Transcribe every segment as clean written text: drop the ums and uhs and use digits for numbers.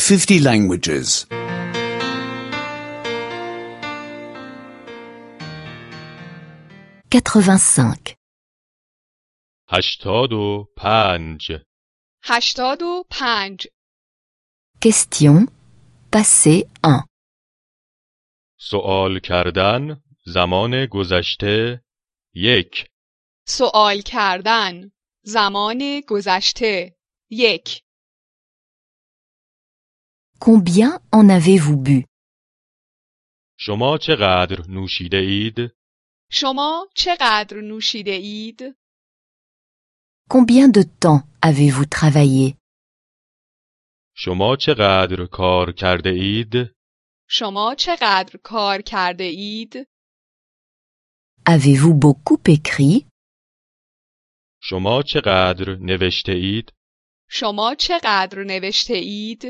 50 languages. 85. 85. 85. Question. Passé 1. سوال کردن زمان گذشته 1. سوال کردن زمان گذشته 1. Combien en avez-vous bu? شما چقدر نوشیده اید؟ شما چقدر نوشیده اید؟ Combien de temps avez-vous travaillé? شما چقدر کار کرده اید؟ شما چقدر کار کرده اید؟ Avez-vous beaucoup écrit? شما چقدر نوشته اید؟ شما چقدر نوشته اید؟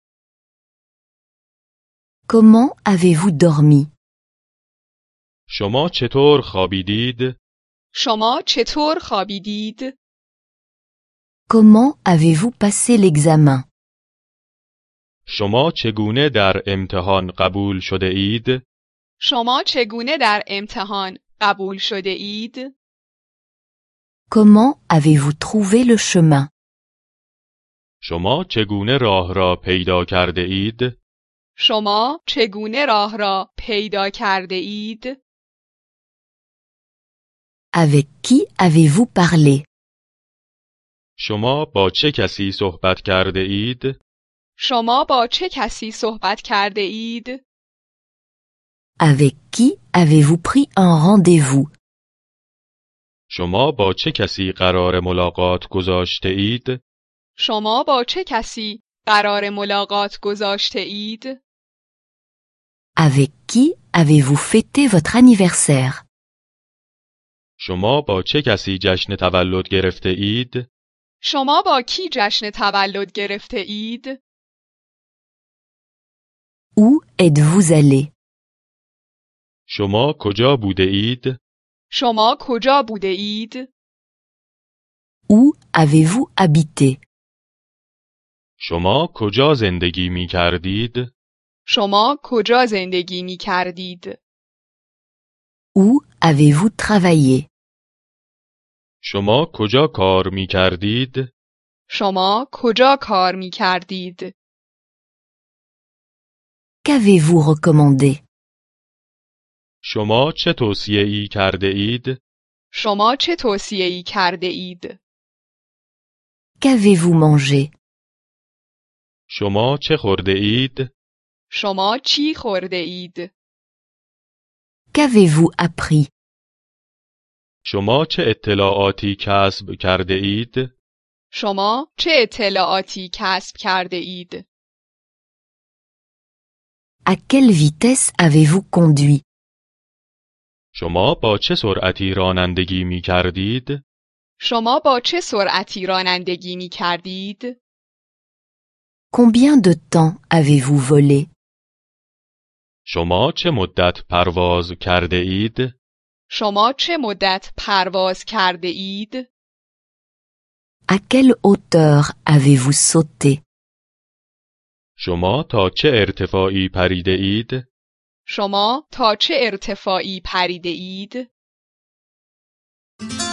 Comment avez-vous dormi? شما چطور خوابیدید؟ شما چطور خوابیدید؟ Comment avez-vous passé l'examen? شما چگونه در امتحان قبول شده اید؟ شما چگونه در امتحان قبول شده اید؟ Comment avez-vous trouvé le chemin? شما چگونه راه را پیدا کرده اید؟ شما چگونه راه را پیدا کرده اید؟ Avec qui avez-vous parlé? شما با چه کسی صحبت کرده اید؟ شما با چه کسی صحبت کرده اید؟ Avec qui avez-vous pris un rendez-vous? شما با چه کسی قرار ملاقات گذاشته اید؟ شما با چه کسی قرار ملاقات گذاشته اید؟ Avec qui avez-vous fêté votre anniversaire? شما با چه کسی جشن تولد گرفته اید؟ شما با کی جشن تولد گرفته اید؟ Où êtes-vous allé? شما کجا بوده اید؟ شما کجا بوده اید؟ Où avez-vous habité? شما کجا زندگی می کردید؟ شما کجا زندگی می کردید؟ Où avez-vous travaillé? شما کجا کار می کردید؟ شما کجا کار می کردید؟ Qu'avez-vous recommandé? شما چه توصیه‌ای کرده اید؟ شما چه توصیه‌ای کرده اید؟ Qu'avez-vous mangé? شما چه خورده اید؟ شما چی خورده اید؟ Qu'avez-vous appris? شما چه اطلاعاتی کسب کرده اید؟ شما چه اطلاعاتی کسب کرده اید؟ À quelle vitesse avez-vous conduit? شما با چه سرعتی رانندگی می کردید؟ شما با چه سرعتی رانندگی می کردید؟ Combien de temps avez-vous volé? شما چه مدت پرواز کرده اید؟ شما چه مدت پرواز کرده اید؟ À quelle hauteur avez-vous sauté? شما تا چه ارتفاعی پریده اید؟ شما تا چه ارتفاعی پریده اید؟